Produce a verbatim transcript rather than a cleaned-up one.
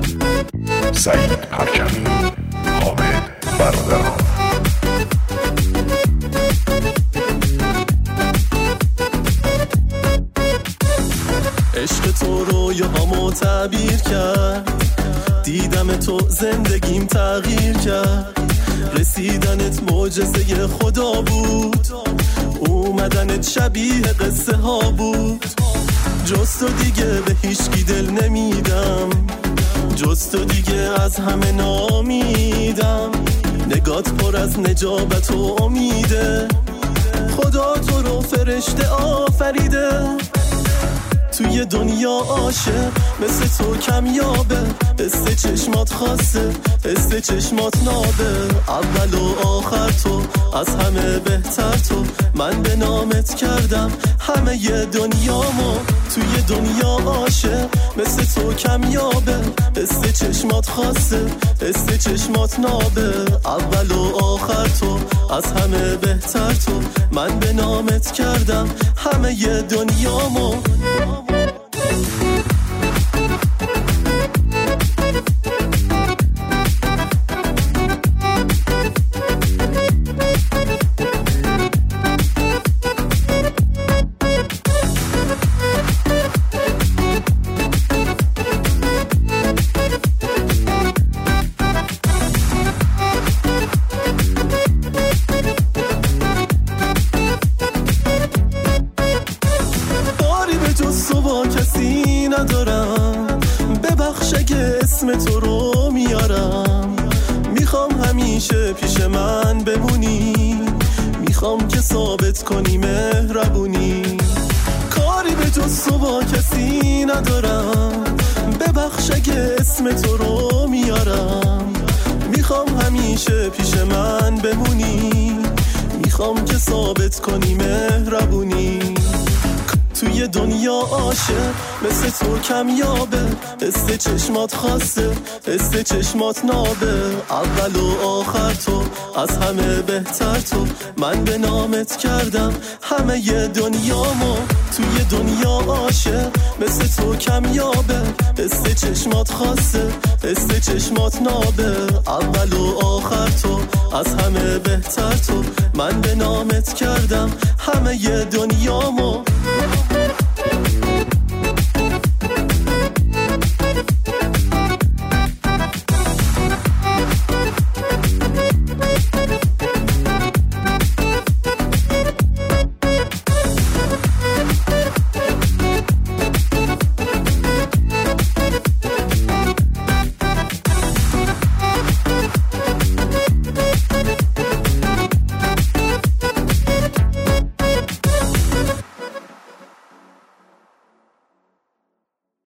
سعید پرچمی، حامد برادران. عشق تو رویاهامو تعبیر کرد، دیدم تو زندگیم تغییر کرد. رسیدنت معجزه خدا بود، اومدنت شبیه قصه ها بود. جز تو دیگه به هیچکی دل نمیدم، جز تو دیگه از همه نامیدم. نگات پر از نجابت و امیده، خدا تو رو فرشته آفریده. توی دنیا عاشق مثل تو کمیابه، حس چشمات خاصه، حس چشمات نابه. اول و آخر تو، از همه بهتر تو. من به نامت کردم همه ی دنیامو. توی دنیا عاشق مثل تو کمیابه، حس چشمات خاصه، حس چشمات نابه. اول و آخر تو، از همه بهتر تو. من به نامت کردم همه ی دنیامو. کسی ندارم، ببخش اگه اسم تو رو میارم. میخوام همیشه پیش من بمونی، میخوام که ثابت کنی مهربونی. کاری به جز تو با کسی ندارم، ببخش اگه اسم تو رو میارم. میخوام همیشه پیش من بمونی، میخوام که ثابت کنی مهربونی. توی دنیا عاشق مثل تو کمیابه، حس چشمات خاصه، حس چشمات نابه. اول و آخر تو، از همه بهتر تو. من به نامت کردم همه ی دنیامو. توی دنیا عاشق مثل تو کمیابه، حس چشمات خاصه، حس چشمات نابه. اول و آخر تو، از همه بهتر تو. من به نامت کردم همه ی دنیامو.